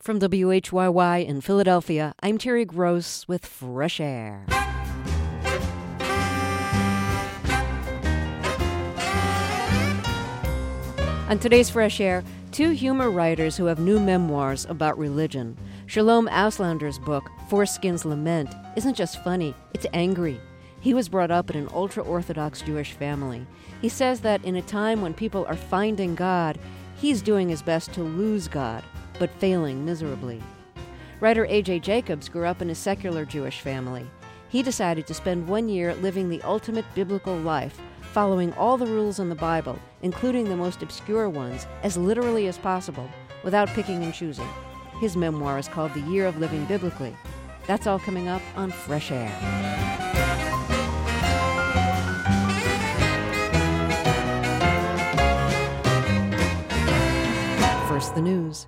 From WHYY in Philadelphia, I'm Terry Gross with Fresh Air. On today's Fresh Air, two humor writers who have new memoirs about religion. Shalom Auslander's book, Foreskin's Lament, isn't just funny, it's angry. He was brought up in an ultra-Orthodox Jewish family. He says that in a time when people are finding God, he's doing his best to lose God, but failing miserably. Writer A.J. Jacobs grew up in a secular Jewish family. He decided to spend 1 year living the ultimate biblical life, following all the rules in the Bible, including the most obscure ones, as literally as possible, without picking and choosing. His memoir is called The Year of Living Biblically. That's all coming up on Fresh Air. First, the news.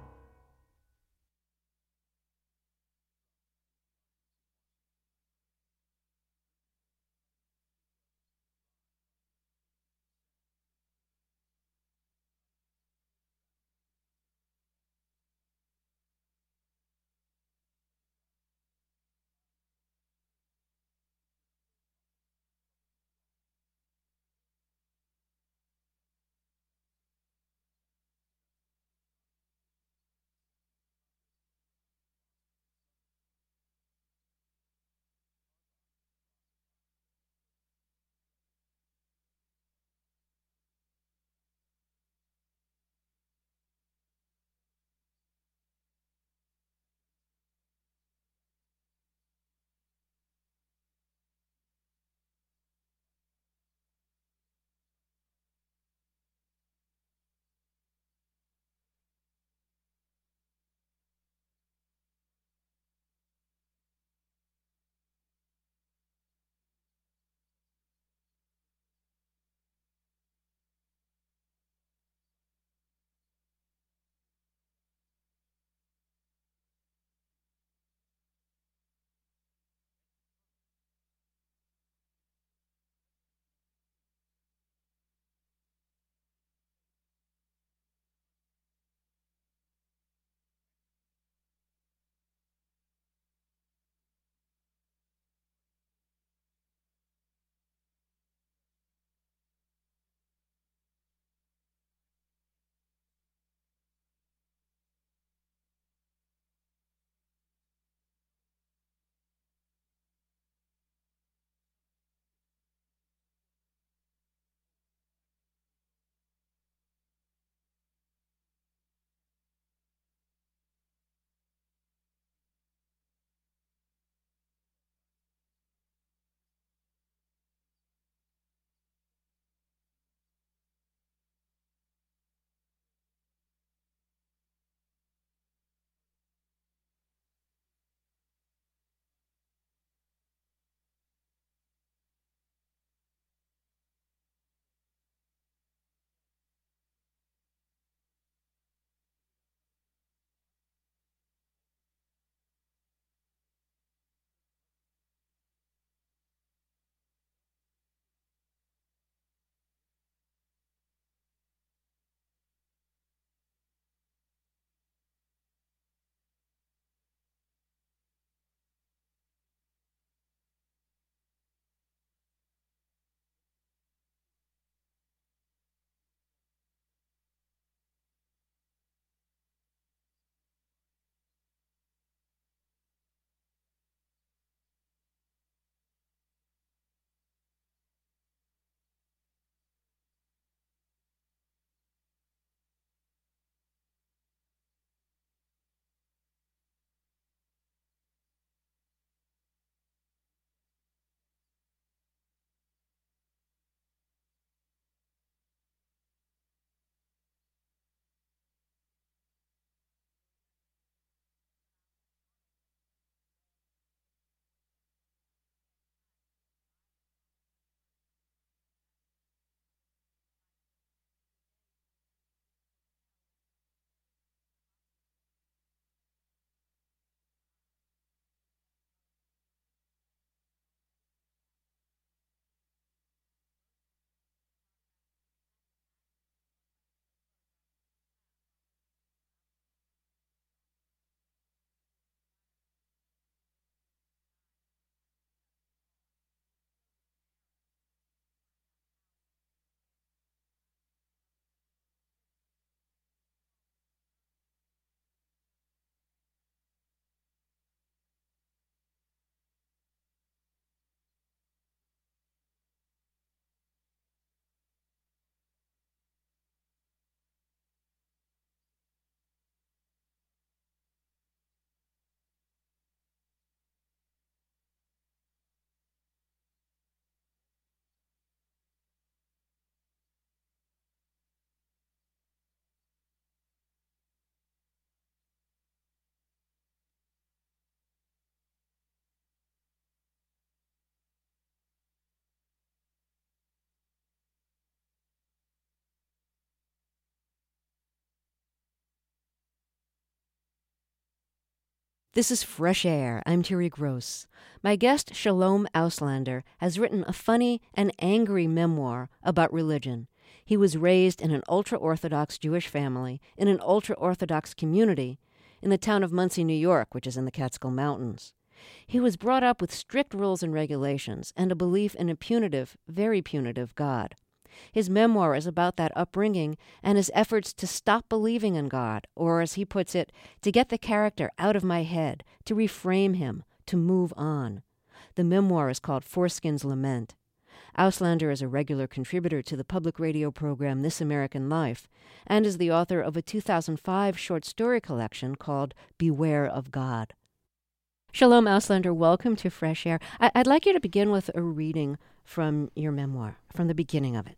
This is Fresh Air. I'm Thierry Gross. My guest, Shalom Auslander, has written a funny and angry memoir about religion. He was raised in an ultra-Orthodox Jewish family in an ultra-Orthodox community in the town of Monsey, New York, which is in the Catskill Mountains. He was brought up with strict rules and regulations and a belief in a punitive, very punitive God. His memoir is about that upbringing and his efforts to stop believing in God, or as he puts it, to get the character out of my head, to reframe him, to move on. The memoir is called Foreskin's Lament. Auslander is a regular contributor to the public radio program This American Life and is the author of a 2005 short story collection called Beware of God. Shalom Auslander, welcome to Fresh Air. I'd like you to begin with a reading from your memoir, from the beginning of it.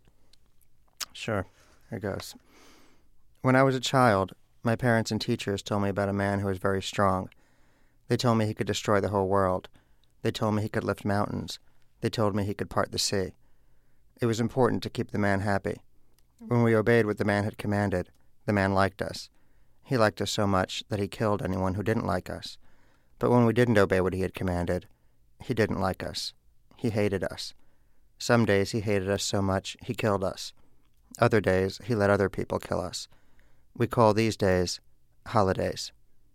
Sure. Here goes. When I was a child, my parents and teachers told me about a man who was very strong. They told me he could destroy the whole world. They told me he could lift mountains. They told me he could part the sea. It was important to keep the man happy. When we obeyed what the man had commanded, the man liked us. He liked us so much that he killed anyone who didn't like us. But when we didn't obey what he had commanded, he didn't like us. He hated us. Some days he hated us so much he killed us. Other days he let other people kill us. We call these days holidays.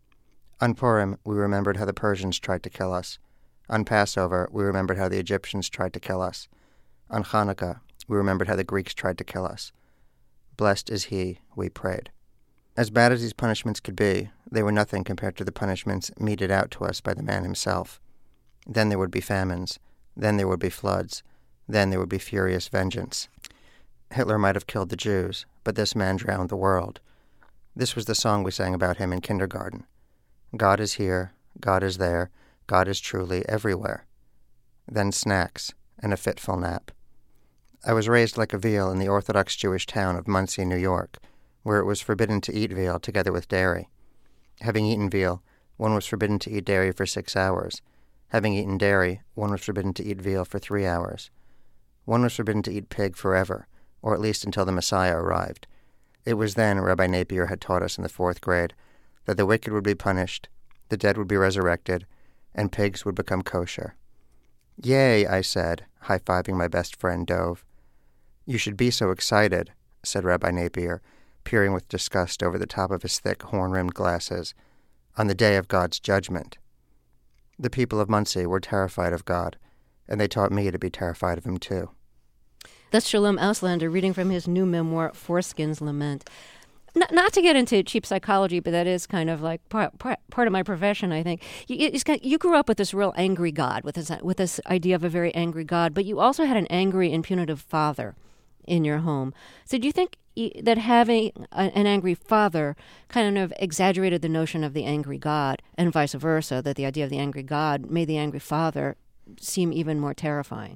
On Purim, we remembered how the Persians tried to kill us. On Passover, we remembered how the Egyptians tried to kill us. On Hanukkah, we remembered how the Greeks tried to kill us. Blessed is he, we prayed. As bad as these punishments could be, they were nothing compared to the punishments meted out to us by the man himself. Then there would be famines. Then there would be floods. Then there would be furious vengeance. Hitler might have killed the Jews, but this man drowned the world. This was the song we sang about him in kindergarten. God is here, God is there, God is truly everywhere. Then snacks and a fitful nap. I was raised like a veal in the Orthodox Jewish town of Monsey, New York, where it was forbidden to eat veal together with dairy. Having eaten veal, one was forbidden to eat dairy for 6 hours. Having eaten dairy, one was forbidden to eat veal for 3 hours. One was forbidden to eat pig forever, or at least until the Messiah arrived. It was then, Rabbi Napier had taught us in the 4th grade, that the wicked would be punished, the dead would be resurrected, and pigs would become kosher. Yay, I said, high-fiving my best friend Dove. You should be so excited, said Rabbi Napier, peering with disgust over the top of his thick, horn-rimmed glasses, on the day of God's judgment. The people of Monsey were terrified of God, and they taught me to be terrified of him too. That's Shalom Auslander reading from his new memoir, Foreskin's Lament. Not to get into cheap psychology, but that is kind of like part of my profession, I think. You grew up with this real angry God, with this idea of a very angry God, but you also had an angry and punitive father in your home. So do you think that having an angry father kind of exaggerated the notion of the angry God, and vice versa, that the idea of the angry God made the angry father seem even more terrifying?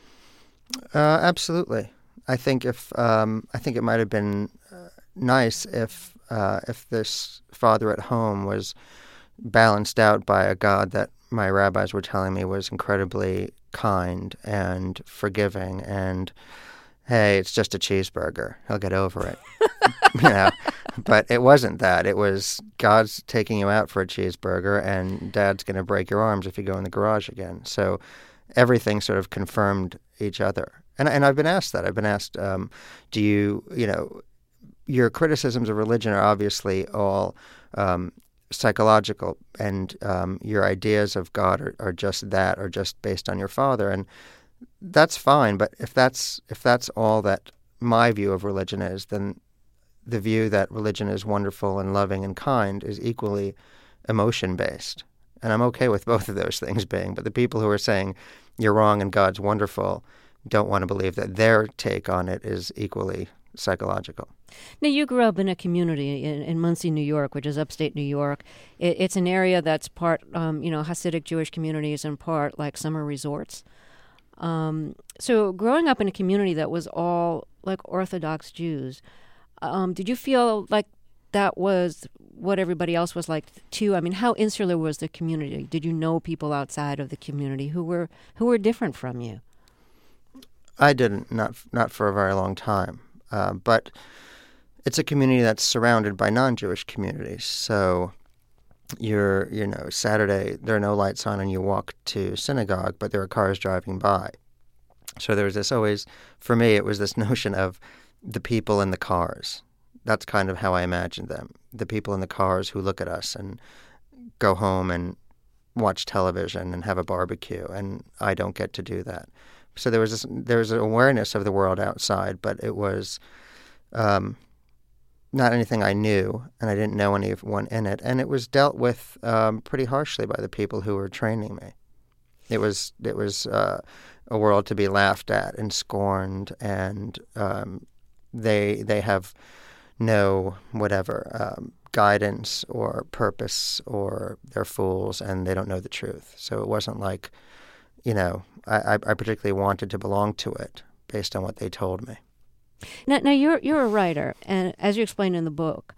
Absolutely. I think it might have been nice if this father at home was balanced out by a God that my rabbis were telling me was incredibly kind and forgiving and, hey, it's just a cheeseburger. He'll get over it. But it wasn't that. It was God's taking you out for a cheeseburger and Dad's going to break your arms if you go in the garage again. So everything sort of confirmed each other. And I've been asked that. I've been asked, do you your criticisms of religion are obviously all psychological, and your ideas of God are just that, or just based on your father, and that's fine. But if that's all that my view of religion is, then the view that religion is wonderful and loving and kind is equally emotion-based. And I'm okay with both of those things being. But the people who are saying you're wrong and God's wonderful don't want to believe that their take on it is equally psychological. Now, you grew up in a community in Monsey, New York, which is upstate New York. It's an area that's part, Hasidic Jewish communities and part like summer resorts. So growing up in a community that was all like Orthodox Jews, did you feel like that was what everybody else was like too? I mean, how insular was the community? Did you know people outside of the community who were different from you? I didn't, not for a very long time. But it's a community that's surrounded by non-Jewish communities. So Saturday, there are no lights on and you walk to synagogue, but there are cars driving by. So there was this always, for me, it was this notion of the people in the cars. That's kind of how I imagined them. The people in the cars who look at us and go home and watch television and have a barbecue, and I don't get to do that. So there was an awareness of the world outside, but it was not anything I knew, and I didn't know anyone in it. And it was dealt with pretty harshly by the people who were training me. It was a world to be laughed at and scorned, and they have no guidance or purpose, or they're fools and they don't know the truth. So it wasn't like, I particularly wanted to belong to it based on what they told me. Now you're a writer, and as you explain in the book,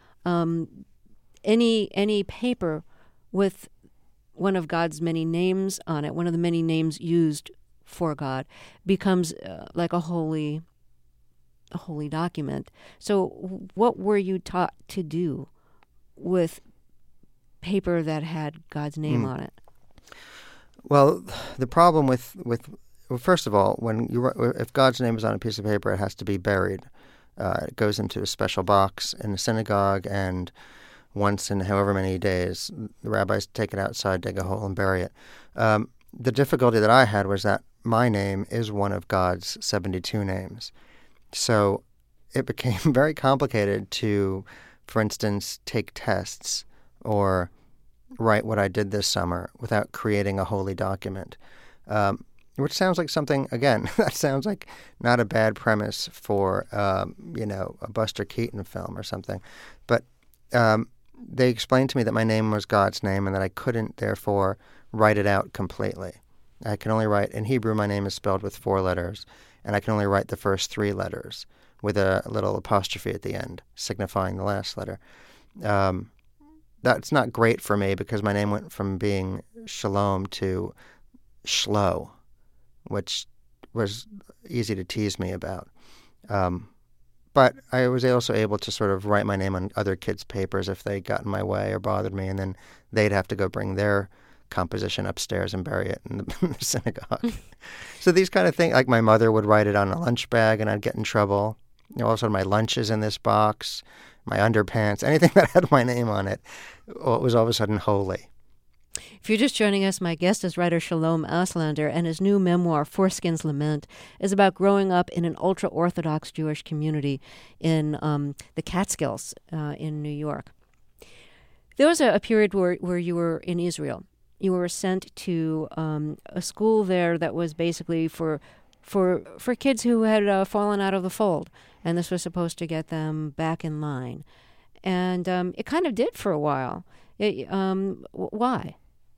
any paper with one of God's many names on it, one of the many names used for God, becomes like a holy document. So what were you taught to do with paper that had God's name on it? Well, the problem with first of all, if God's name is on a piece of paper, it has to be buried. It goes into a special box in the synagogue, and once in however many days, the rabbis take it outside, dig a hole, and bury it. The difficulty that I had was that my name is one of God's 72 names. So it became very complicated to, for instance, take tests or write what I did this summer without creating a holy document, which sounds like something, again, that sounds like not a bad premise for, a Buster Keaton film or something. But they explained to me that my name was God's name and that I couldn't, therefore, write it out completely. I can only write, in Hebrew, my name is spelled with 4 letters, and I can only write the first 3 letters with a little apostrophe at the end, signifying the last letter. That's not great for me because my name went from being Shalom to Shlo, which was easy to tease me about. But I was also able to sort of write my name on other kids' papers if they got in my way or bothered me, and then they'd have to go bring their composition upstairs and bury it in the synagogue. So these kind of things, like my mother would write it on a lunch bag and I'd get in trouble. All of a sudden my lunch is in this box, my underpants, anything that had my name on it was all of a sudden holy. If you're just joining us, my guest is writer Shalom Auslander, and his new memoir, Foreskin's Lament, is about growing up in an ultra-Orthodox Jewish community in the Catskills in New York. There was a period where you were in Israel. You were sent to a school there that was basically for kids who had fallen out of the fold, and this was supposed to get them back in line. And it kind of did for a while. Why?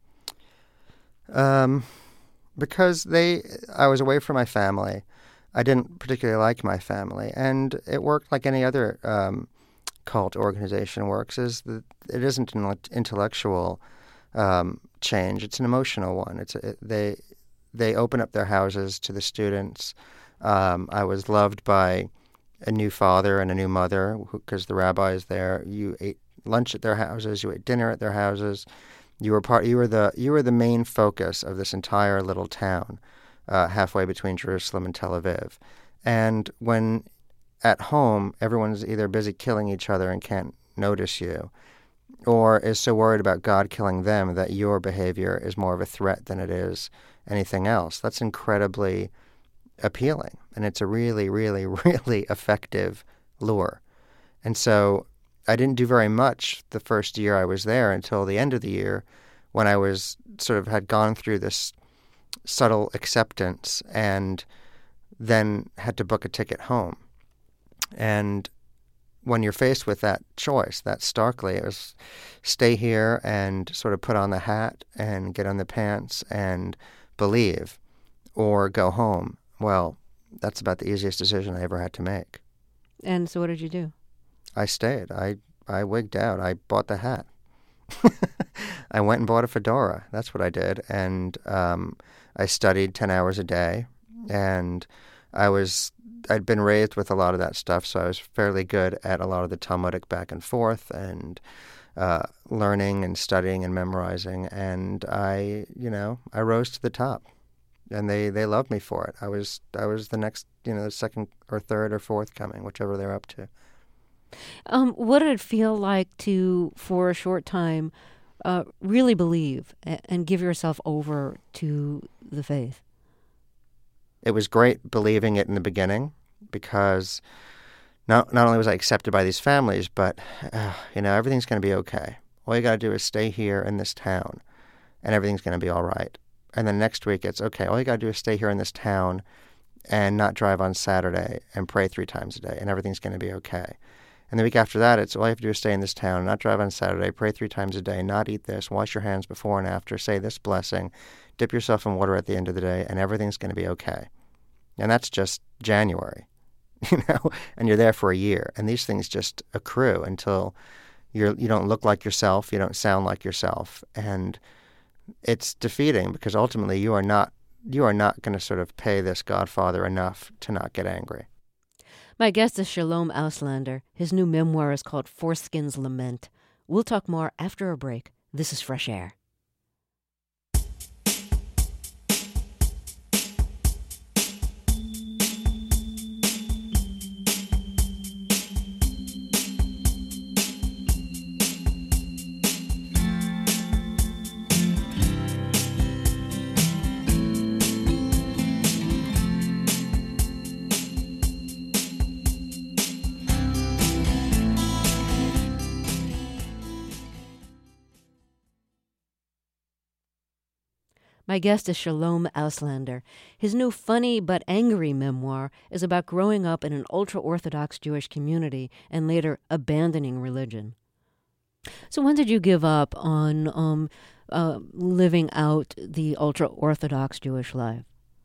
Because I was away from my family. I didn't particularly like my family, and it worked like any other cult organization works. Is that it isn't an intellectual change; it's an emotional one. They open up their houses to the students. I was loved by a new father and a new mother because the rabbis there. You ate lunch at their houses. You ate dinner at their houses. You were the main focus of this entire little town, halfway between Jerusalem and Tel Aviv. And when at home everyone's either busy killing each other and can't notice you, or is so worried about God killing them that your behavior is more of a threat than it is anything else, that's incredibly appealing, and it's a really, really, really effective lure. And so I didn't do very much the first year I was there until the end of the year, when I was had gone through this subtle acceptance and then had to book a ticket home. And when you're faced with that choice, that starkly, it was stay here and sort of put on the hat and get on the pants and believe, or go home. Well, that's about the easiest decision I ever had to make. And so what did you do? I stayed. I wigged out. I bought the hat. I went and bought a fedora. That's what I did. And I studied 10 hours a day. And I'd been raised with a lot of that stuff, so I was fairly good at a lot of the Talmudic back and forth. And learning and studying and memorizing, and I rose to the top, and they loved me for it. I was the next, the second or third or fourth coming, whichever they're up to. What did it feel like to, for a short time, really believe and give yourself over to the faith? It was great believing it in the beginning, because not only was I accepted by these families, but everything's going to be okay. All you got to do is stay here in this town, and everything's going to be all right. And then next week it's okay. All you got to do is stay here in this town, and not drive on Saturday, and pray 3 times a day, and everything's going to be okay. And the week after that, it's all you have to do is stay in this town, not drive on Saturday, pray 3 times a day, not eat this, wash your hands before and after, say this blessing, dip yourself in water at the end of the day, and everything's going to be okay. And that's just January, and you're there for a year. And these things just accrue until you don't look like yourself, you don't sound like yourself. And it's defeating, because ultimately you are not going to sort of pay this Godfather enough to not get angry. My guest is Shalom Auslander. His new memoir is called Foreskin's Lament. We'll talk more after a break. This is Fresh Air. My guest is Shalom Auslander. His new funny but angry memoir is about growing up in an ultra-Orthodox Jewish community and later abandoning religion. So when did you give up on living out the ultra-Orthodox Jewish life?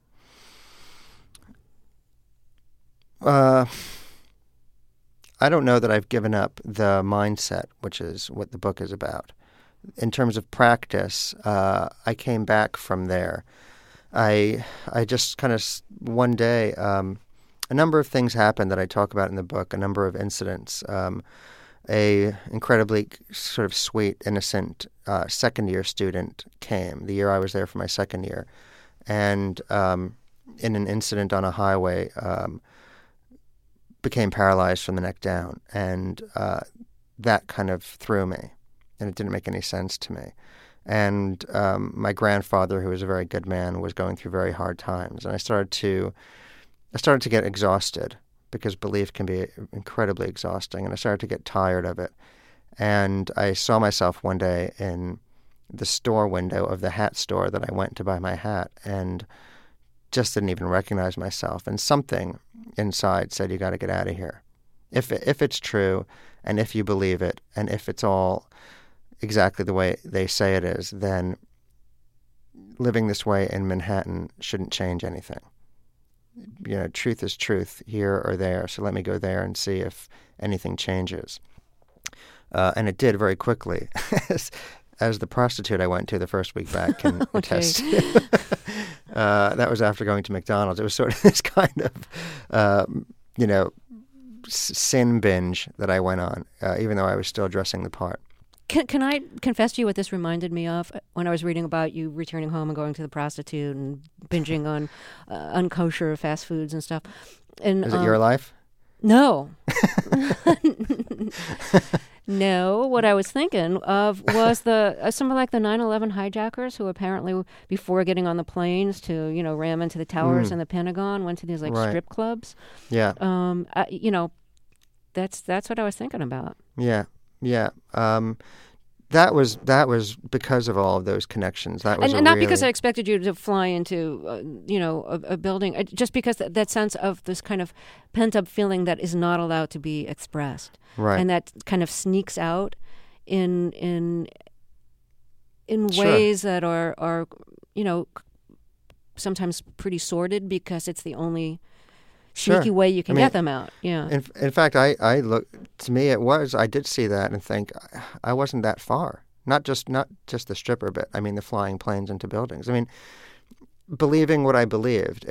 I don't know that I've given up the mindset, which is what the book is about. In terms of practice, I came back from there. I just kind of, one day, a number of things happened that I talk about in the book, a number of incidents. A incredibly sort of sweet, innocent second-year student came, the year I was there for my second year, and in an incident on a highway, became paralyzed from the neck down, and that kind of threw me. And it didn't make any sense to me. And my grandfather, who was a very good man, was going through very hard times. And I started to get exhausted, because belief can be incredibly exhausting. And I started to get tired of it. And I saw myself one day in the store window of the hat store that I went to buy my hat, and just didn't even recognize myself. And something inside said, you got to get out of here. If it's true, and if you believe it, and if it's all exactly the way they say it is, then living this way in Manhattan shouldn't change anything. Truth is truth here or there, so let me go there and see if anything changes. And it did very quickly. As the prostitute I went to the first week back can attest. That was after going to McDonald's. It was sort of this kind of, sin binge that I went on, even though I was still dressing the part. Can I confess to you what this reminded me of when I was reading about you returning home and going to the prostitute and binging on unkosher fast foods and stuff? And is it your life? No. No, what I was thinking of was something like the 9/11 hijackers who apparently, before getting on the planes to, ram into the towers and the Pentagon, went to these right. strip clubs. Yeah. That's what I was thinking about. Yeah. Yeah. That was because of all of those connections. That was and not because I expected you to fly into, a building. Just because that sense of this kind of pent-up feeling that is not allowed to be expressed, right? And that kind of sneaks out in Sure. ways that are sometimes pretty sordid, because it's the only sneaky way you can get them out. Yeah. In fact, I look, to me I did see that and think I wasn't that far. Not just the stripper bit. I mean, the flying planes into buildings. I mean, believing what I believed.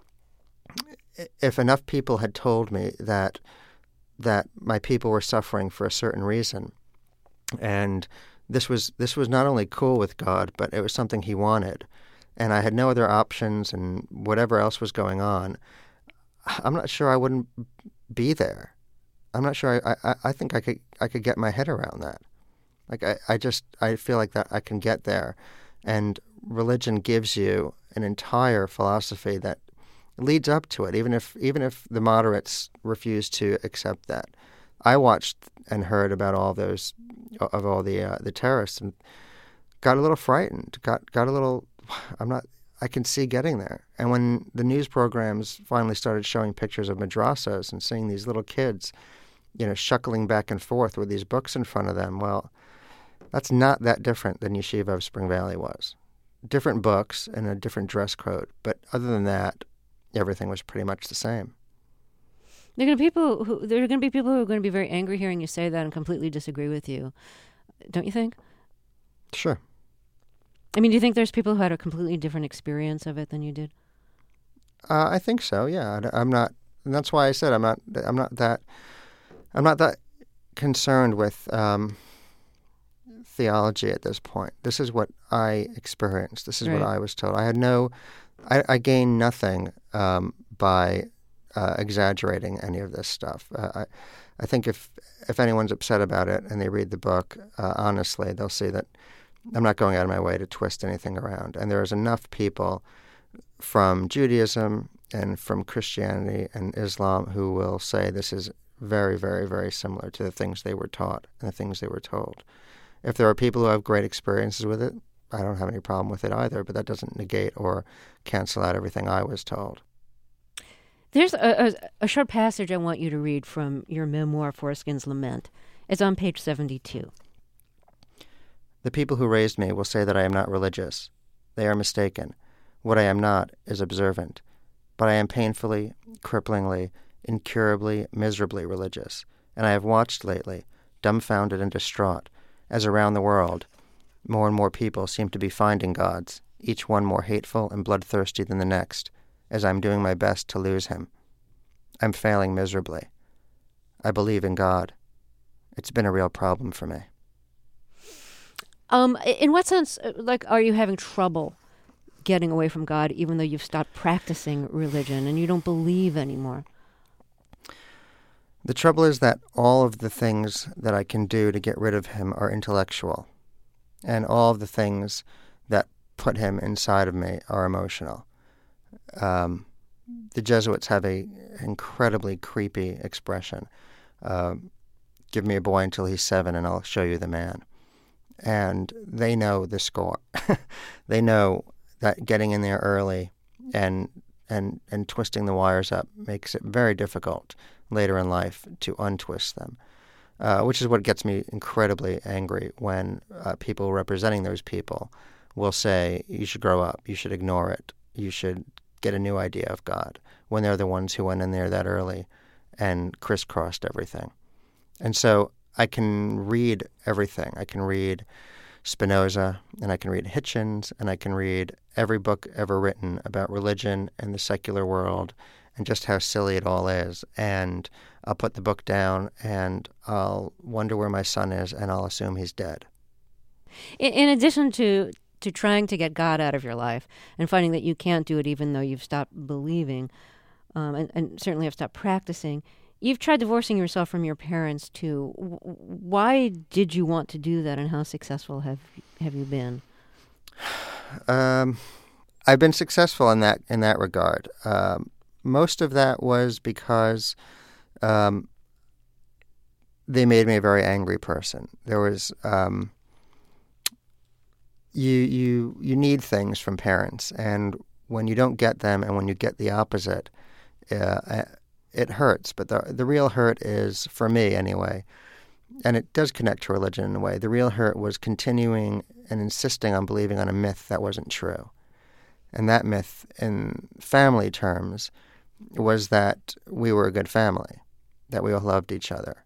If enough people had told me that my people were suffering for a certain reason, And this was not only cool with God, but it was something he wanted. And I had no other options, and whatever else was going on, I'm not sure I wouldn't be there. I'm not sure. I think I could get my head around that. Like I feel like that I can get there, and religion gives you an entire philosophy that leads up to it. Even if the moderates refuse to accept that, I watched and heard about all the terrorists and got a little frightened. Got a little. I can see getting there. And when the news programs finally started showing pictures of madrasas and seeing these little kids, shuckling back and forth with these books in front of them, well, that's not that different than Yeshiva of Spring Valley was. Different books and a different dress code. But other than that, everything was pretty much the same. There are going to be people who are going to be very angry hearing you say that and completely disagree with you. Don't you think? Sure. I mean, do you think there's people who had a completely different experience of it than you did? I think so. Yeah, I'm not. And that's why I said I'm not that concerned with theology at this point. This is what I experienced. This is what I was told. I gained nothing by exaggerating any of this stuff. I think if anyone's upset about it and they read the book, honestly, they'll see that I'm not going out of my way to twist anything around. And there's enough people from Judaism and from Christianity and Islam who will say this is very, very, very similar to the things they were taught and the things they were told. If there are people who have great experiences with it, I don't have any problem with it either, but that doesn't negate or cancel out everything I was told. There's a short passage I want you to read from your memoir, Foreskin's Lament. It's on page 72. The people who raised me will say that I am not religious. They are mistaken. What I am not is observant. But I am painfully, cripplingly, incurably, miserably religious. And I have watched lately, dumbfounded and distraught, as around the world, more and more people seem to be finding gods, each one more hateful and bloodthirsty than the next, as I am doing my best to lose him. I'm failing miserably. I believe in God. It's been a real problem for me. In what sense, are you having trouble getting away from God even though you've stopped practicing religion and you don't believe anymore? The trouble is that all of the things that I can do to get rid of him are intellectual, and all of the things that put him inside of me are emotional. The Jesuits have an incredibly creepy expression. Give me a boy until he's 7 and I'll show you the man. And they know the score. They know that getting in there early and twisting the wires up makes it very difficult later in life to untwist them, which is what gets me incredibly angry when people representing those people will say, you should grow up, you should ignore it, you should get a new idea of God, when they're the ones who went in there that early and crisscrossed everything. And so I can read everything. I can read Spinoza, and I can read Hitchens, and I can read every book ever written about religion and the secular world and just how silly it all is. And I'll put the book down, and I'll wonder where my son is, and I'll assume he's dead. In addition to trying to get God out of your life and finding that you can't do it even though you've stopped believing and certainly have stopped practicing, you've tried divorcing yourself from your parents too. Why did you want to do that, and how successful have you been? I've been successful in that regard. Most of that was because they made me a very angry person. There was you need things from parents, and when you don't get them, and when you get the opposite, it hurts. But the real hurt is, for me anyway, and it does connect to religion in a way, the real hurt was continuing and insisting on believing on a myth that wasn't true. And that myth, in family terms, was that we were a good family, that we all loved each other.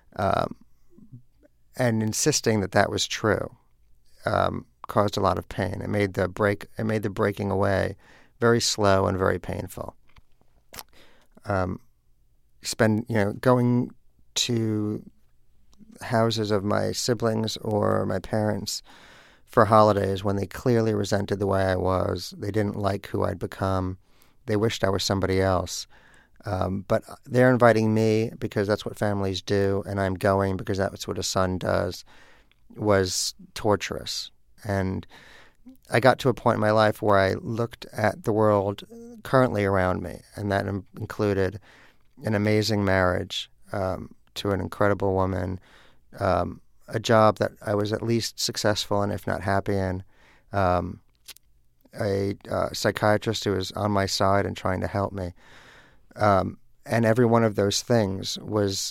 And insisting that was true caused a lot of pain. It made the breaking away very slow and very painful. Going to houses of my siblings or my parents for holidays when they clearly resented the way I was. They didn't like who I'd become. They wished I was somebody else. But they're inviting me because that's what families do, and I'm going because that's what a son does, was torturous. And I got to a point in my life where I looked at the world currently around me, and that included an amazing marriage to an incredible woman, a job that I was at least successful in, if not happy in, a psychiatrist who was on my side and trying to help me. And every one of those things was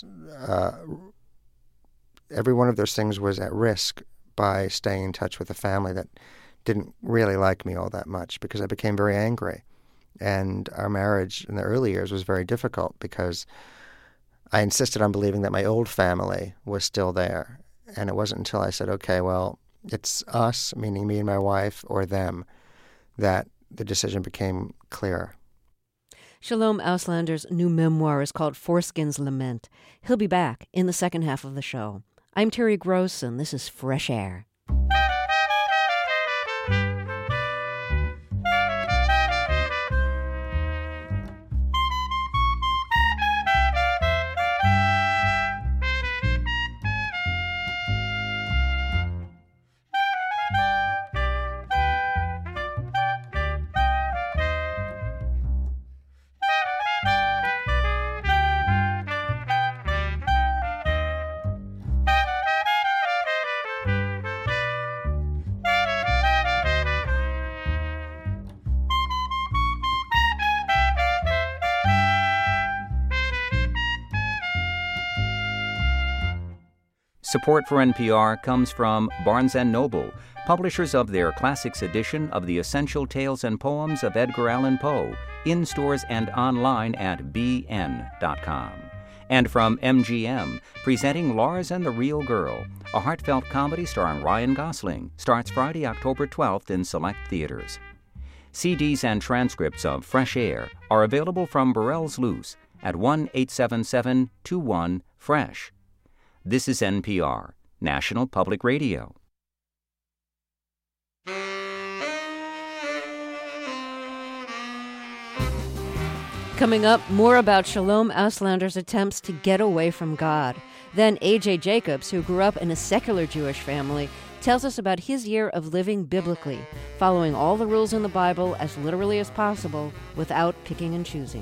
at risk by staying in touch with a family that didn't really like me all that much, because I became very angry. And our marriage in the early years was very difficult because I insisted on believing that my old family was still there. And it wasn't until I said, okay, well, it's us, meaning me and my wife, or them, that the decision became clear. Shalom Auslander's new memoir is called Foreskin's Lament. He'll be back in the second half of the show. I'm Terry Gross, and this is Fresh Air. Support for NPR comes from Barnes & Noble, publishers of their Classics edition of the Essential Tales and Poems of Edgar Allan Poe, in stores and online at bn.com. And from MGM, presenting Lars and the Real Girl, a heartfelt comedy starring Ryan Gosling, starts Friday, October 12th in select theaters. CDs and transcripts of Fresh Air are available from Burrell's Loose at 1-877-21-FRESH. This is NPR, National Public Radio. Coming up, more about Shalom Auslander's attempts to get away from God. Then A.J. Jacobs, who grew up in a secular Jewish family, tells us about his year of living biblically, following all the rules in the Bible as literally as possible without picking and choosing.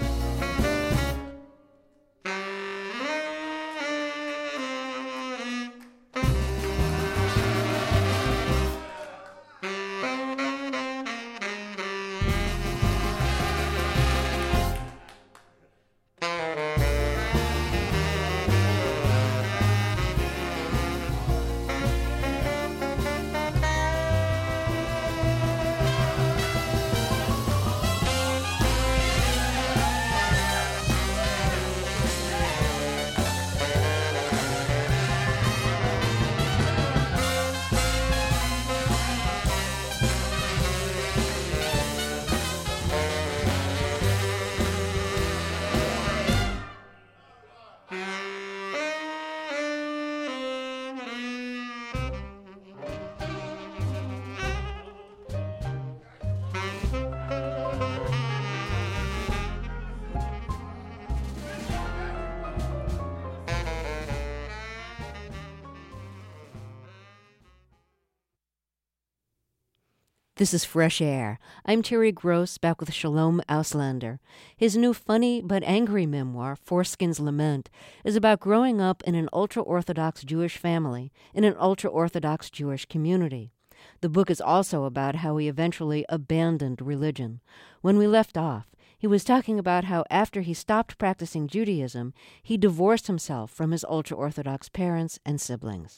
This is Fresh Air. I'm Terry Gross, back with Shalom Auslander. His new funny but angry memoir, Foreskin's Lament, is about growing up in an ultra-Orthodox Jewish family in an ultra-Orthodox Jewish community. The book is also about how he eventually abandoned religion. When we left off, he was talking about how after he stopped practicing Judaism, he divorced himself from his ultra-Orthodox parents and siblings.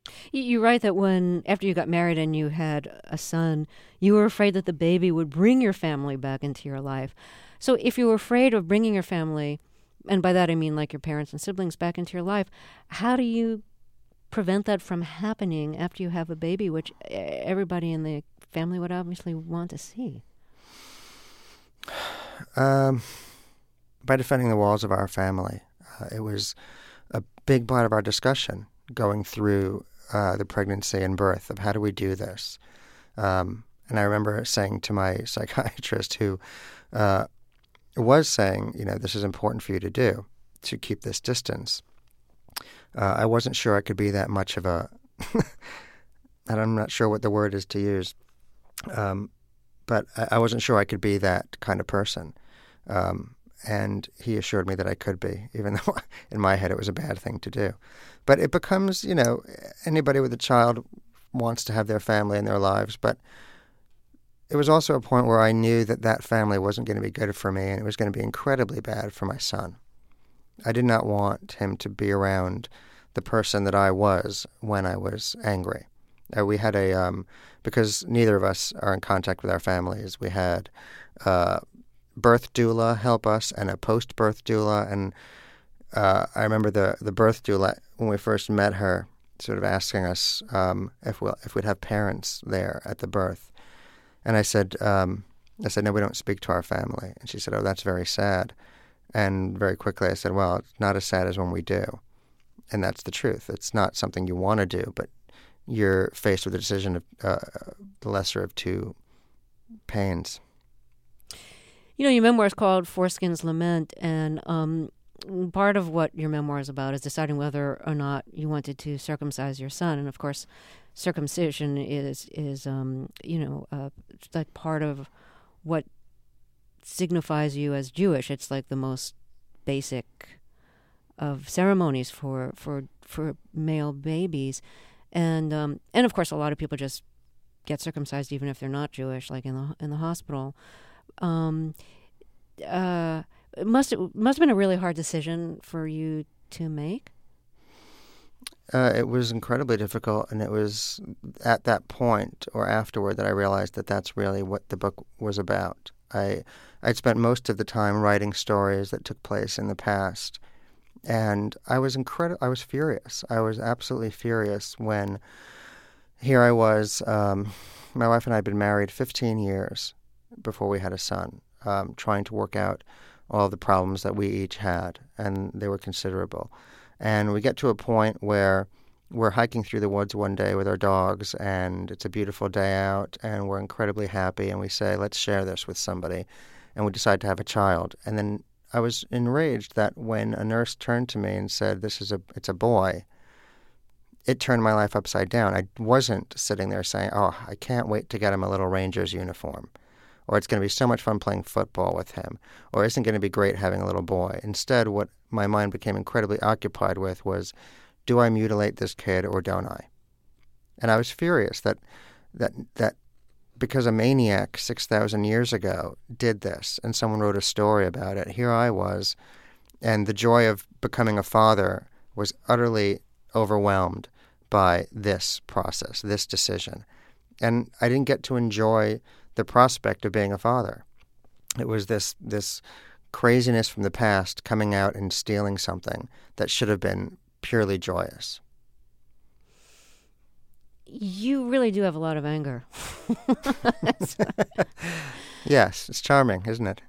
You write that after you got married and you had a son, you were afraid that the baby would bring your family back into your life. So if you were afraid of bringing your family, and by that I mean like your parents and siblings, back into your life, how do you prevent that from happening after you have a baby, which everybody in the family would obviously want to see? By defending the walls of our family. It was a big part of our discussion going through the pregnancy and birth of how do we do this. And I remember saying to my psychiatrist, who was saying, this is important for you to do, to keep this distance. I wasn't sure I could be that much of a, and I'm not sure what the word is to use, but I wasn't sure I could be that kind of person. And he assured me that I could be, even though in my head it was a bad thing to do. But it becomes, anybody with a child wants to have their family in their lives, but it was also a point where I knew that that family wasn't going to be good for me, and it was going to be incredibly bad for my son. I did not want him to be around the person that I was when I was angry. We had because neither of us are in contact with our families, we had birth doula help us and a post-birth doula. And I remember the birth doula, when we first met her, sort of asking us if we'd have parents there at the birth. And I said, no, we don't speak to our family. And she said, oh, that's very sad. And very quickly I said, well, it's not as sad as when we do. And that's the truth. It's not something you want to do, but you're faced with the decision of the lesser of two pains. Your memoir is called Foreskin's Lament, and part of what your memoir is about is deciding whether or not you wanted to circumcise your son. And of course, circumcision is like part of what signifies you as Jewish. It's like the most basic of ceremonies for male babies, and of course, a lot of people just get circumcised even if they're not Jewish, like in the hospital. It must have been a really hard decision for you to make. It was incredibly difficult, and it was at that point or afterward that I realized that that's really what the book was about. I'd spent most of the time writing stories that took place in the past, and I was furious. I was absolutely furious when here I was. My wife and I had been married 15 years before we had a son, trying to work out all the problems that we each had, and they were considerable. And we get to a point where we're hiking through the woods one day with our dogs, and it's a beautiful day out, and we're incredibly happy, and we say, let's share this with somebody, and we decide to have a child. And then I was enraged that when a nurse turned to me and said, it's a boy, it turned my life upside down. I wasn't sitting there saying, oh, I can't wait to get him a little Rangers uniform, or it's going to be so much fun playing football with him, or isn't going to be great having a little boy. Instead, what my mind became incredibly occupied with was, do I mutilate this kid or don't I? And I was furious that because a maniac 6,000 years ago did this and someone wrote a story about it, here I was, and the joy of becoming a father was utterly overwhelmed by this process, this decision. And I didn't get to enjoy the prospect of being a father. It was this craziness from the past coming out and stealing something that should have been purely joyous. You really do have a lot of anger. Yes, it's charming, isn't it?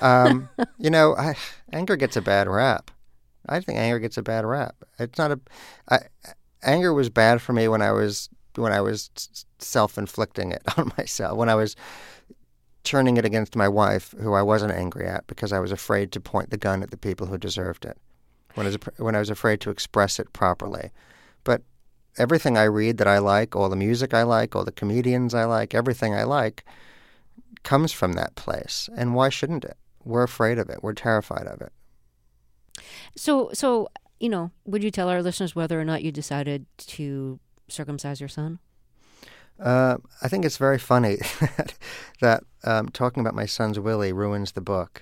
Anger gets a bad rap. I think anger gets a bad rap. It's not anger was bad for me when I was self-inflicting it on myself, when I was turning it against my wife, who I wasn't angry at because I was afraid to point the gun at the people who deserved it, when I was afraid to express it properly. But everything I read that I like, all the music I like, all the comedians I like, everything I like comes from that place. And why shouldn't it? We're afraid of it. We're terrified of it. So would you tell our listeners whether or not you decided to circumcise your son? I think it's very funny that talking about my son's willy ruins the book.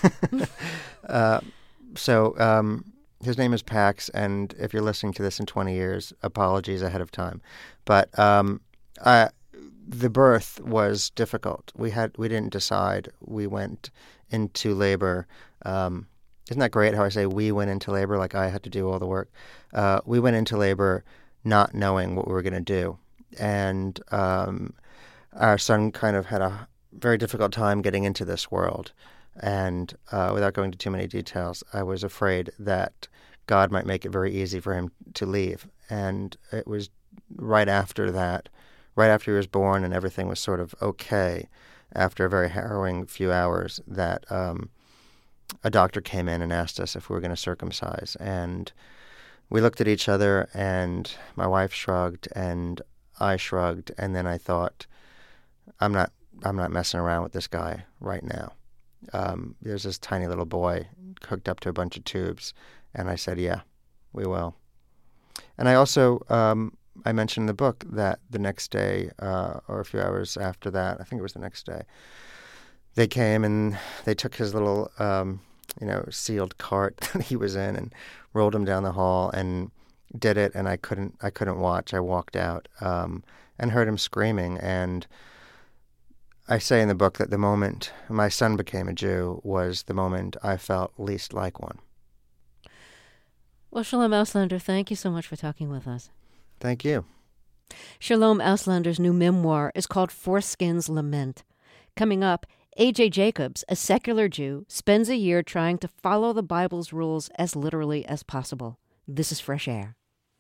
So his name is Pax, and if you're listening to this in 20 years, apologies ahead of time. But the birth was difficult. We didn't decide. We went into labor. Isn't that great how I say we went into labor like I had to do all the work? We went into labor not knowing what we were going to do. And our son kind of had a very difficult time getting into this world. And without going into too many details, I was afraid that God might make it very easy for him to leave. And it was right after that, right after he was born and everything was sort of okay, after a very harrowing few hours, that a doctor came in and asked us if we were going to circumcise. And we looked at each other, and my wife shrugged, and I shrugged, and then I thought, I'm not messing around with this guy right now. There's this tiny little boy hooked up to a bunch of tubes, and I said, yeah, we will. And I also, I mentioned in the book that the next day, or a few hours after that, I think it was the next day, they came and they took his little, sealed cart that he was in and rolled him down the hall and did it. And I couldn't watch. I walked out and heard him screaming. And I say in the book that the moment my son became a Jew was the moment I felt least like one. Well, Shalom Auslander, thank you so much for talking with us. Thank you. Shalom Auslander's new memoir is called Foreskin's Lament. Coming up, A.J. Jacobs, a secular Jew, spends a year trying to follow the Bible's rules as literally as possible. This is Fresh Air.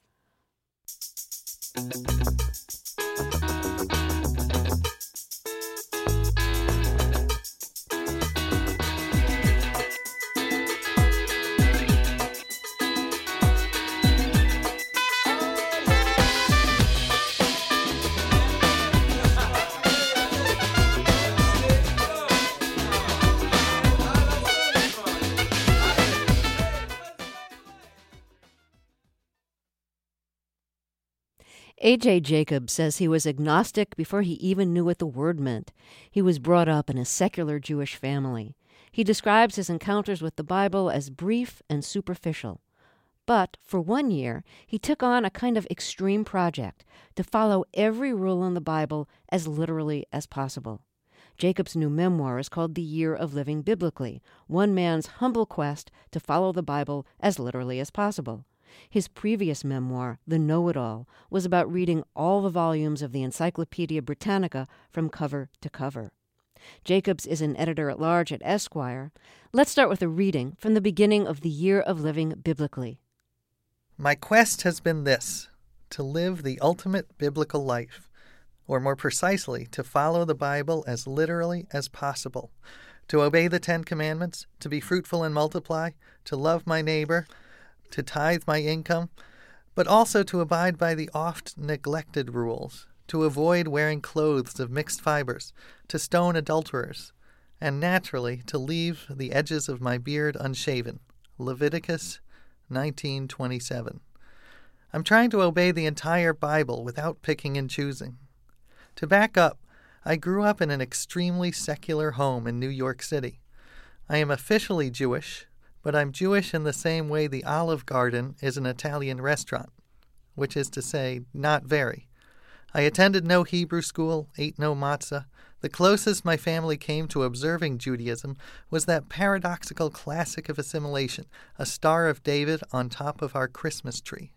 A.J. Jacobs says he was agnostic before he even knew what the word meant. He was brought up in a secular Jewish family. He describes his encounters with the Bible as brief and superficial. But for 1 year, he took on a kind of extreme project to follow every rule in the Bible as literally as possible. Jacobs' new memoir is called The Year of Living Biblically, one man's humble quest to follow the Bible as literally as possible. His previous memoir, The Know-It-All, was about reading all the volumes of the Encyclopedia Britannica from cover to cover. Jacobs is an editor-at-large at Esquire. Let's start with a reading from the beginning of The Year of Living Biblically. My quest has been this, to live the ultimate biblical life, or more precisely, to follow the Bible as literally as possible, to obey the 10 Commandments, to be fruitful and multiply, to love my neighbor, to tithe my income, but also to abide by the oft-neglected rules, to avoid wearing clothes of mixed fibers, to stone adulterers, and naturally to leave the edges of my beard unshaven. Leviticus 19:27. I'm trying to obey the entire Bible without picking and choosing. To back up, I grew up in an extremely secular home in New York City. I am officially Jewish, but I'm Jewish in the same way the Olive Garden is an Italian restaurant, which is to say, not very. I attended no Hebrew school, ate no matzah. The closest my family came to observing Judaism was that paradoxical classic of assimilation, a Star of David on top of our Christmas tree.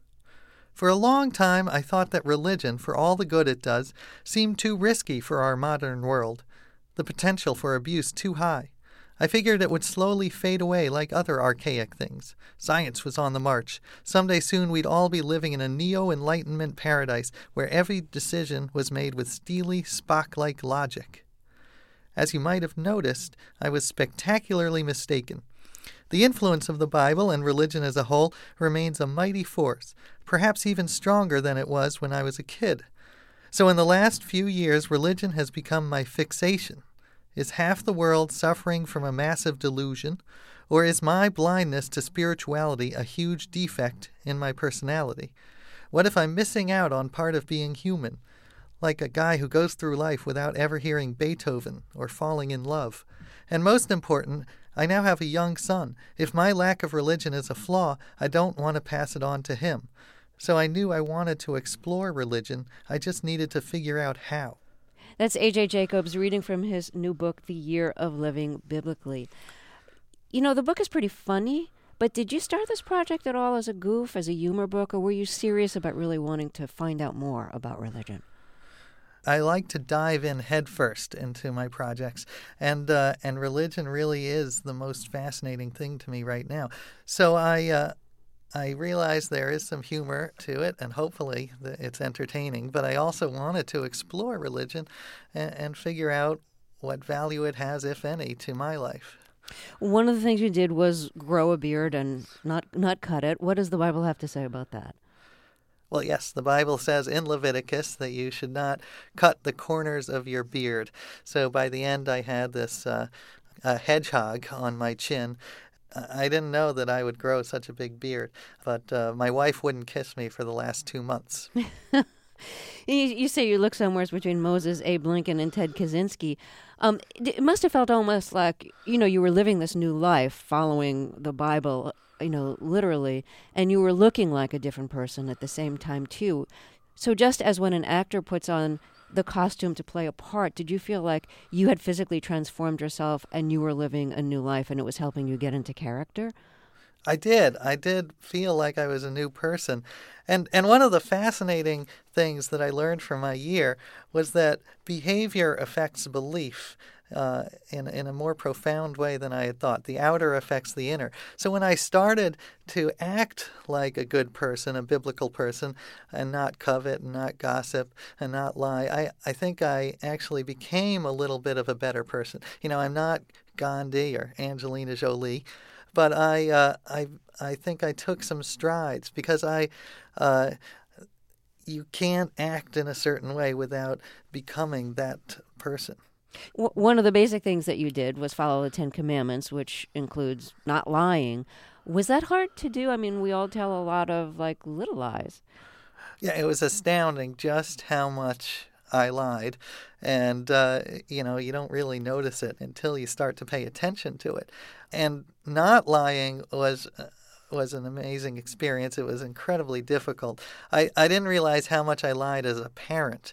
For a long time, I thought that religion, for all the good it does, seemed too risky for our modern world, the potential for abuse too high. I figured it would slowly fade away like other archaic things. Science was on the march. Someday soon we'd all be living in a neo-enlightenment paradise where every decision was made with steely, Spock-like logic. As you might have noticed, I was spectacularly mistaken. The influence of the Bible and religion as a whole remains a mighty force, perhaps even stronger than it was when I was a kid. So in the last few years, religion has become my fixation. Is half the world suffering from a massive delusion, or is my blindness to spirituality a huge defect in my personality? What if I'm missing out on part of being human, like a guy who goes through life without ever hearing Beethoven or falling in love? And most important, I now have a young son. If my lack of religion is a flaw, I don't want to pass it on to him. So I knew I wanted to explore religion. I just needed to figure out how. That's A.J. Jacobs reading from his new book, The Year of Living Biblically. You know, the book is pretty funny, but did you start this project at all as a goof, as a humor book, or were you serious about really wanting to find out more about religion? I like to dive in headfirst into my projects, and religion really is the most fascinating thing to me right now. So I I realized there is some humor to it, and hopefully it's entertaining. But I also wanted to explore religion and figure out what value it has, if any, to my life. One of the things you did was grow a beard and not cut it. What does the Bible have to say about that? Well, yes, the Bible says in Leviticus that you should not cut the corners of your beard. So by the end, I had this a hedgehog on my chin. I didn't know that I would grow such a big beard, but my wife wouldn't kiss me for the last 2 months. You say you look somewhere between Moses, Abe Lincoln, and Ted Kaczynski. It must have felt almost like, you were living this new life, following the Bible, literally, and you were looking like a different person at the same time, too. So just as when an actor puts on the costume to play a part, did you feel like you had physically transformed yourself and you were living a new life and it was helping you get into character? I did. I did feel like I was a new person. And one of the fascinating things that I learned from my year was that behavior affects belief in a more profound way than I had thought. The outer affects the inner. So when I started to act like a good person, a biblical person, and not covet and not gossip and not lie, I think I actually became a little bit of a better person. I'm not Gandhi or Angelina Jolie, but I think I took some strides because you can't act in a certain way without becoming that person. One of the basic things that you did was follow the Ten Commandments, which includes not lying. Was that hard to do? I mean, we all tell a lot of little lies. Yeah, it was astounding just how much I lied. And, you don't really notice it until you start to pay attention to it. And not lying was an amazing experience. It was incredibly difficult. I didn't realize how much I lied as a parent.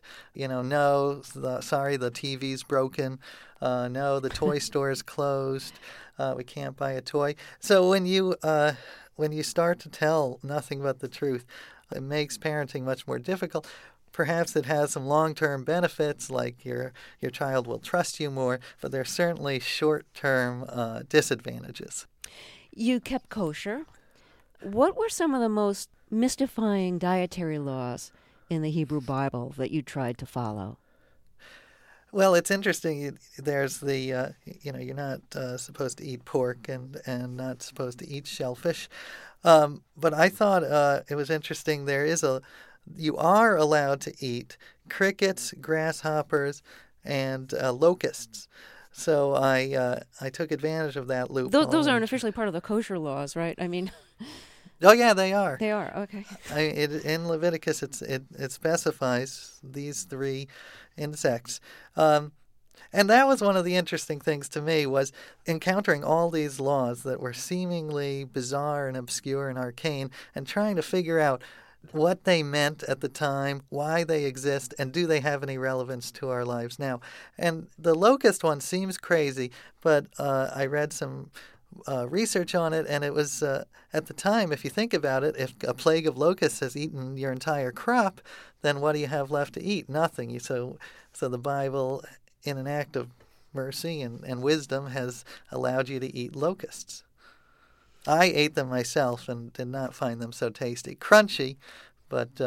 Sorry, the TV's broken. No, the toy store is closed. We can't buy a toy. So when you start to tell nothing but the truth, it makes parenting much more difficult. Perhaps it has some long-term benefits, like your child will trust you more, but there's certainly short-term disadvantages. You kept kosher. What were some of the most mystifying dietary laws in the Hebrew Bible that you tried to follow? Well, it's interesting. There's the, you're not supposed to eat pork and not supposed to eat shellfish. But I thought it was interesting. You are allowed to eat crickets, grasshoppers, and locusts. So I took advantage of that loophole. Those aren't officially part of the kosher laws, right? I mean... Oh, yeah, they are. They are, okay. In Leviticus, it specifies these 3 insects. And that was one of the interesting things to me, was encountering all these laws that were seemingly bizarre and obscure and arcane, and trying to figure out what they meant at the time, why they exist, and do they have any relevance to our lives now. And the locust one seems crazy, but I read some research on it, and it was, at the time, if you think about it, if a plague of locusts has eaten your entire crop, then what do you have left to eat? Nothing. So the Bible, in an act of mercy and wisdom, has allowed you to eat locusts. I ate them myself and did not find them so tasty. Crunchy, but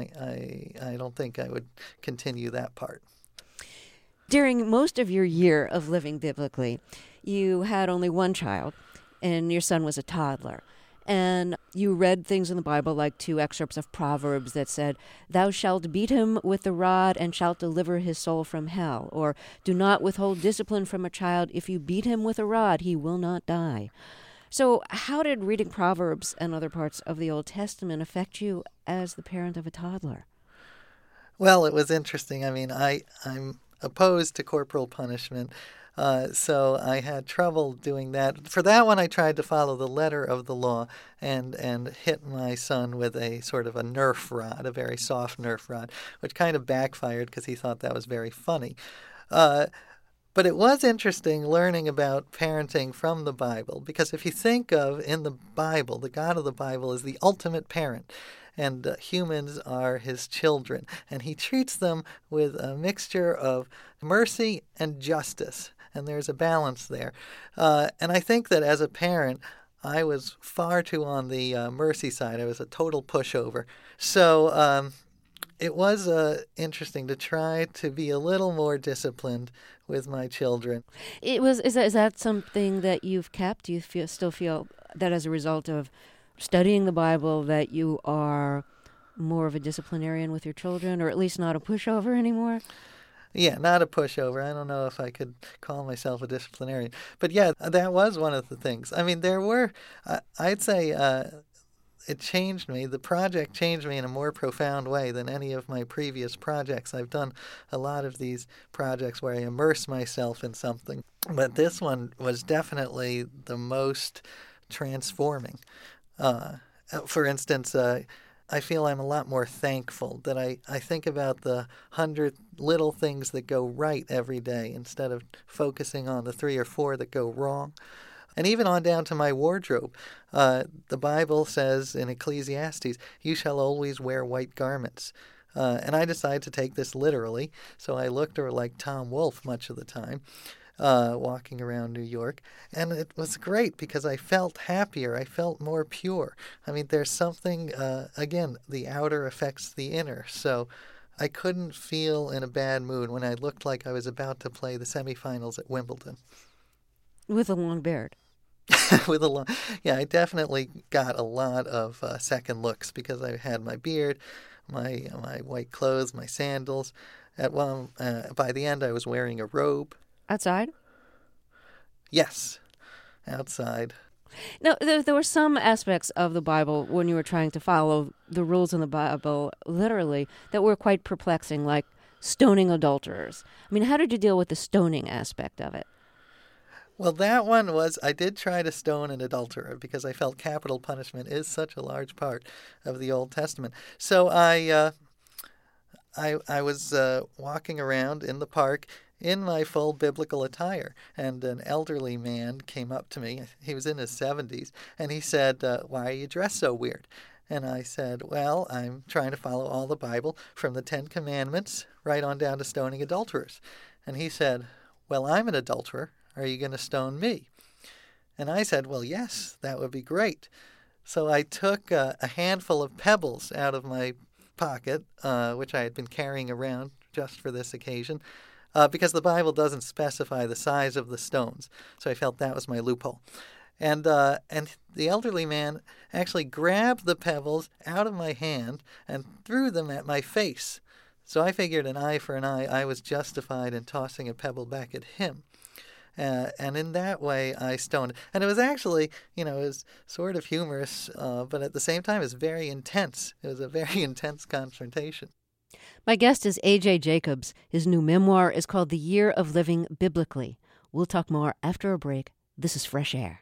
I don't think I would continue that part. During most of your year of living biblically, you had only one child, and your son was a toddler. And you read things in the Bible, like 2 excerpts of Proverbs that said, "Thou shalt beat him with the rod and shalt deliver his soul from hell," or "Do not withhold discipline from a child. If you beat him with a rod, he will not die." So how did reading Proverbs and other parts of the Old Testament affect you as the parent of a toddler? Well, it was interesting. I mean, I'm opposed to corporal punishment. So I had trouble doing that. For that one, I tried to follow the letter of the law and hit my son with a sort of a Nerf rod, a very soft Nerf rod, which kind of backfired because he thought that was very funny. But it was interesting learning about parenting from the Bible, because if you think of, in the Bible, the God of the Bible is the ultimate parent, and humans are his children, and he treats them with a mixture of mercy and justice, and there's a balance there. And I think that as a parent, I was far too on the mercy side. I was a total pushover. So it was interesting to try to be a little more disciplined with my children. Is that something that you've kept? Do you still feel that as a result of studying the Bible that you are more of a disciplinarian with your children, or at least not a pushover anymore? Yeah, not a pushover. I don't know if I could call myself a disciplinarian. But yeah, that was one of the things. I mean, there were, I'd say it changed me. The project changed me in a more profound way than any of my previous projects. I've done a lot of these projects where I immerse myself in something. But this one was definitely the most transforming. For instance, I feel I'm a lot more thankful that I think about the 100 little things that go right every day instead of focusing on the 3 or 4 that go wrong. And even on down to my wardrobe. The Bible says in Ecclesiastes, "You shall always wear white garments." And I decided to take this literally, so I looked like Tom Wolfe much of the time. Walking around New York. And it was great because I felt happier. I felt more pure. I mean, there's something, again, the outer affects the inner. So I couldn't feel in a bad mood when I looked like I was about to play the semifinals at Wimbledon. With a long beard. Yeah, I definitely got a lot of second looks because I had my beard, my white clothes, my sandals. By the end, I was wearing a robe. Outside? Yes, outside. Now, there were some aspects of the Bible when you were trying to follow the rules in the Bible literally that were quite perplexing, like stoning adulterers. I mean, how did you deal with the stoning aspect of it? Well, that one was, I did try to stone an adulterer because I felt capital punishment is such a large part of the Old Testament. So I was walking around in the park in my full biblical attire, and an elderly man came up to me. He was in his 70s, and he said, "Why are you dressed so weird?" And I said, "Well, I'm trying to follow all the Bible from the 10 Commandments right on down to stoning adulterers." And he said, "Well, I'm an adulterer. Are you going to stone me?" And I said, "Well, yes, that would be great." So I took a handful of pebbles out of my pocket, which I had been carrying around just for this occasion, because the Bible doesn't specify the size of the stones. So I felt that was my loophole. And the elderly man actually grabbed the pebbles out of my hand and threw them at my face. So I figured an eye for an eye. I was justified in tossing a pebble back at him. And in that way, I stoned. And it was actually, it was sort of humorous, but at the same time, it was very intense. It was a very intense confrontation. My guest is A.J. Jacobs. His new memoir is called The Year of Living Biblically. We'll talk more after a break. This is Fresh Air.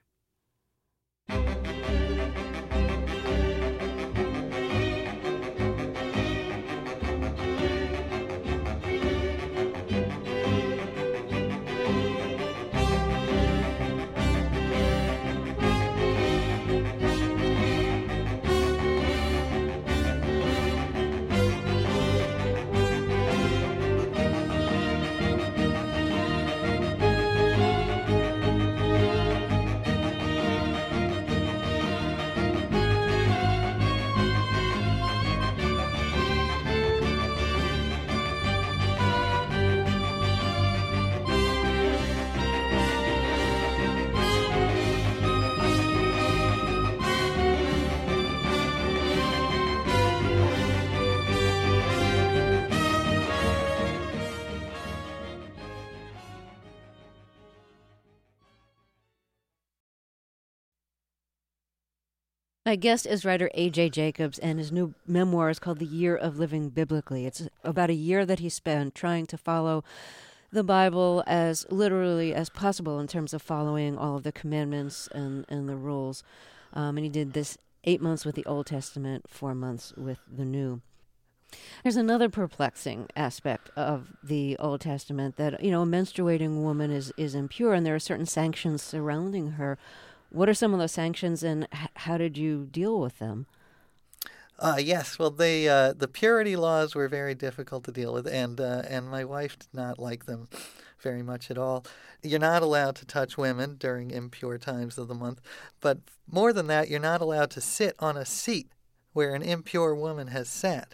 My guest is writer A.J. Jacobs, and his new memoir is called The Year of Living Biblically. It's about a year that he spent trying to follow the Bible as literally as possible in terms of following all of the commandments and the rules. And he did this 8 months with the Old Testament, 4 months with the New. There's another perplexing aspect of the Old Testament that, a menstruating woman is impure, and there are certain sanctions surrounding her. What are some of those sanctions, and how did you deal with them? Yes, well, the purity laws were very difficult to deal with, and my wife did not like them very much at all. You're not allowed to touch women during impure times of the month, but more than that, you're not allowed to sit on a seat where an impure woman has sat.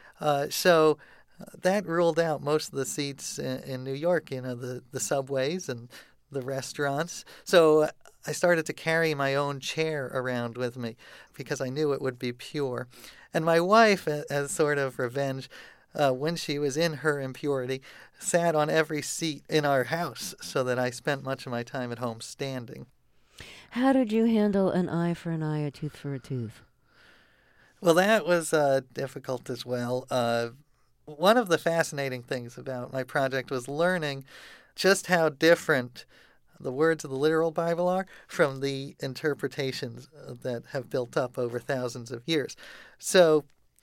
So that ruled out most of the seats in New York, the subways and the restaurants. So I started to carry my own chair around with me because I knew it would be pure. And my wife, as sort of revenge, when she was in her impurity, sat on every seat in our house so that I spent much of my time at home standing. How did you handle an eye for an eye, a tooth for a tooth? Well, that was difficult as well. One of the fascinating things about my project was learning just how different the words of the literal Bible are from the interpretations that have built up over thousands of years. So,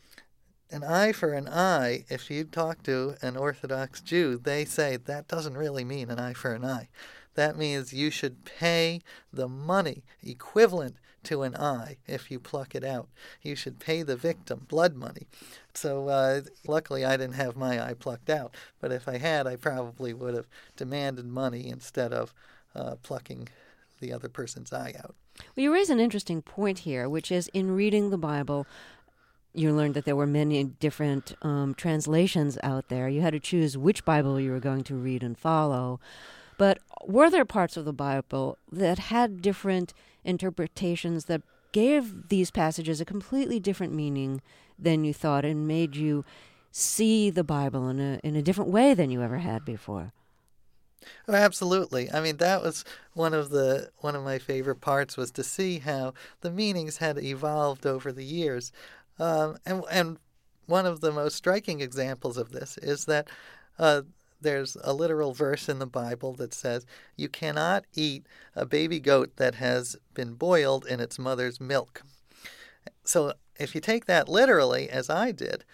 an eye for an eye, if you talk to an Orthodox Jew, they say that doesn't really mean an eye for an eye. That means you should pay the money equivalent to an eye if you pluck it out. You should pay the victim blood money. So luckily I didn't have my eye plucked out, but if I had, I probably would have demanded money instead of plucking the other person's eye out. Well, you raise an interesting point here, which is in reading the Bible, you learned that there were many different translations out there. You had to choose which Bible you were going to read and follow. But were there parts of the Bible that had different interpretations that gave these passages a completely different meaning than you thought and made you see the Bible in a different way than you ever had before? Oh, absolutely. I mean, that was one of my favorite parts, was to see how the meanings had evolved over the years. And one of the most striking examples of this is that there's a literal verse in the Bible that says, you cannot eat a baby goat that has been boiled in its mother's milk. So if you take that literally, as I did,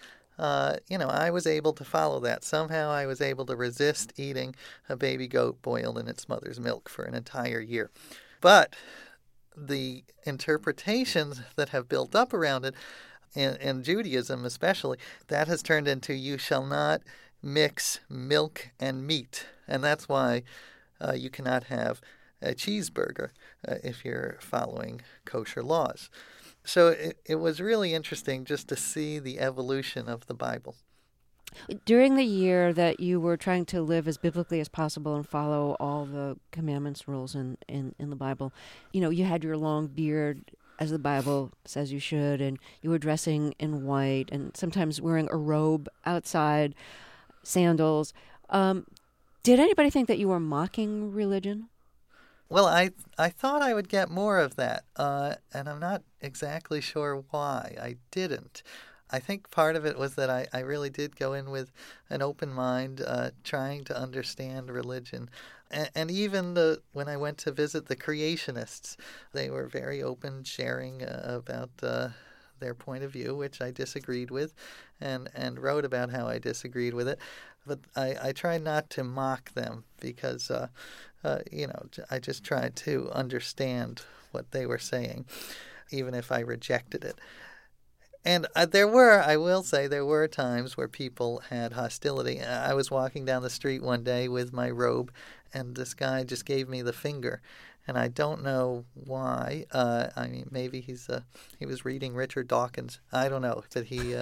I was able to follow that. Somehow I was able to resist eating a baby goat boiled in its mother's milk for an entire year. But the interpretations that have built up around it, in Judaism especially, that has turned into you shall not mix milk and meat. And that's why you cannot have a cheeseburger if you're following kosher laws. So it was really interesting just to see the evolution of the Bible. During the year that you were trying to live as biblically as possible and follow all the commandments, rules in the Bible, you had your long beard, as the Bible says you should, and you were dressing in white and sometimes wearing a robe outside, sandals. Did anybody think that you were mocking religion? Well, I thought I would get more of that, and I'm not exactly sure why I didn't. I think part of it was that I really did go in with an open mind, trying to understand religion. And even when I went to visit the creationists, they were very open, sharing about their point of view, which I disagreed with, and wrote about how I disagreed with it. But I tried not to mock them because, I just tried to understand what they were saying, even if I rejected it. And there were times where people had hostility. I was walking down the street one day with my robe, and this guy just gave me the finger. And I don't know why. Maybe he was reading Richard Dawkins. I don't know, but he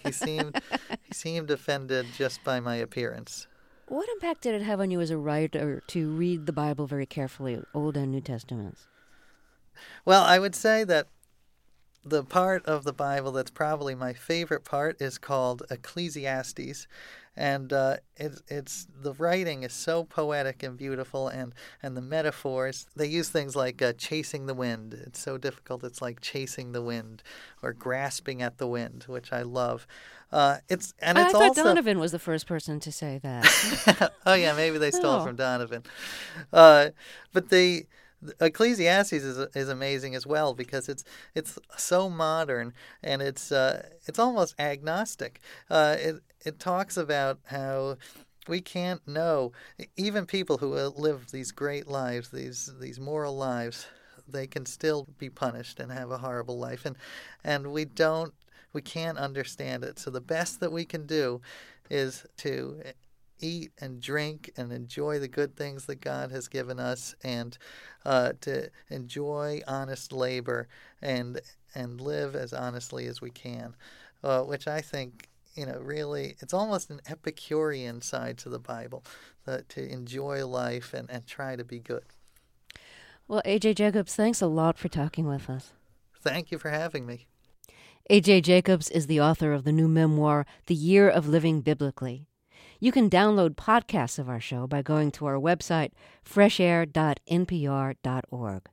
seemed offended just by my appearance. What impact did it have on you as a writer to read the Bible very carefully, Old and New Testaments? Well, I would say that the part of the Bible that's probably my favorite part is called Ecclesiastes, and it's the writing is so poetic and beautiful, and the metaphors. They use things like chasing the wind. It's so difficult. It's like chasing the wind or grasping at the wind, which I love. I thought Donovan was the first person to say that. Oh yeah, maybe they stole from Donovan, but the Ecclesiastes is amazing as well because it's so modern and it's almost agnostic. It talks about how we can't know, even people who live these great lives, these moral lives, they can still be punished and have a horrible life, and we can't understand it. So the best that we can do is to eat and drink and enjoy the good things that God has given us, and to enjoy honest labor and live as honestly as we can, which I think, really, it's almost an Epicurean side to the Bible, to enjoy life and try to be good. Well, A.J. Jacobs, thanks a lot for talking with us. Thank you for having me. A.J. Jacobs is the author of the new memoir, The Year of Living Biblically. You can download podcasts of our show by going to our website, freshair.npr.org.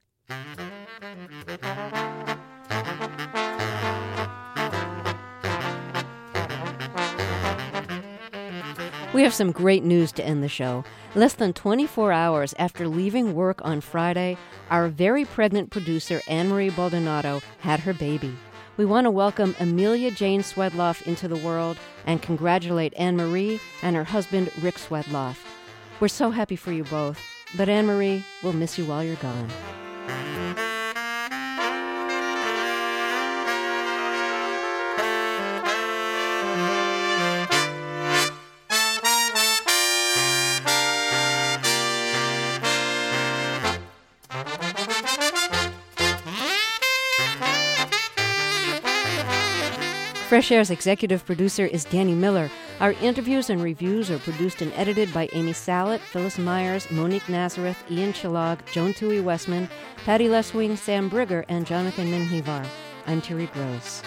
We have some great news to end the show. Less than 24 hours after leaving work on Friday, our very pregnant producer, Anne-Marie Baldonado, had her baby. We want to welcome Amelia Jane Swedloff into the world and congratulate Anne-Marie and her husband, Rick Swedloff. We're so happy for you both. But Anne-Marie, we'll miss you while you're gone. Fresh Air's executive producer is Danny Miller. Our interviews and reviews are produced and edited by Amy Sallet, Phyllis Myers, Monique Nazareth, Ian Chillag, Joan Toohey Westman, Patty Leswing, Sam Brigger, and Jonathan Minhivar. I'm Terry Gross.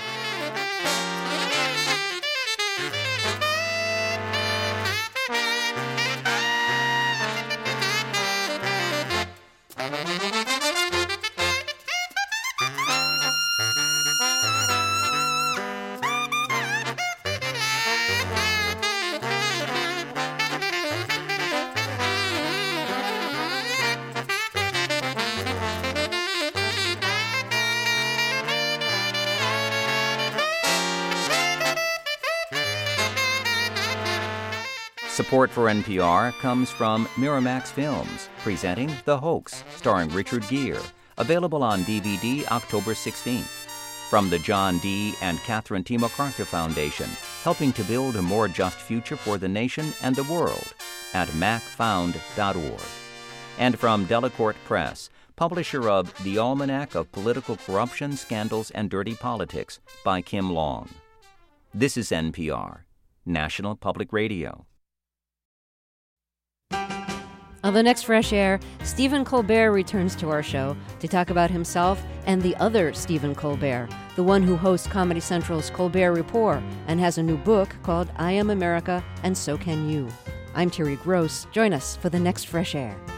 Support for NPR comes from Miramax Films, presenting The Hoax, starring Richard Gere, available on DVD October 16th. From the John D. and Catherine T. MacArthur Foundation, helping to build a more just future for the nation and the world at macfound.org. And from Delacorte Press, publisher of The Almanac of Political Corruption, Scandals, and Dirty Politics by Kim Long. This is NPR, National Public Radio. On the next Fresh Air, Stephen Colbert returns to our show to talk about himself and the other Stephen Colbert, the one who hosts Comedy Central's Colbert Report and has a new book called I Am America and So Can You. I'm Terry Gross. Join us for the next Fresh Air.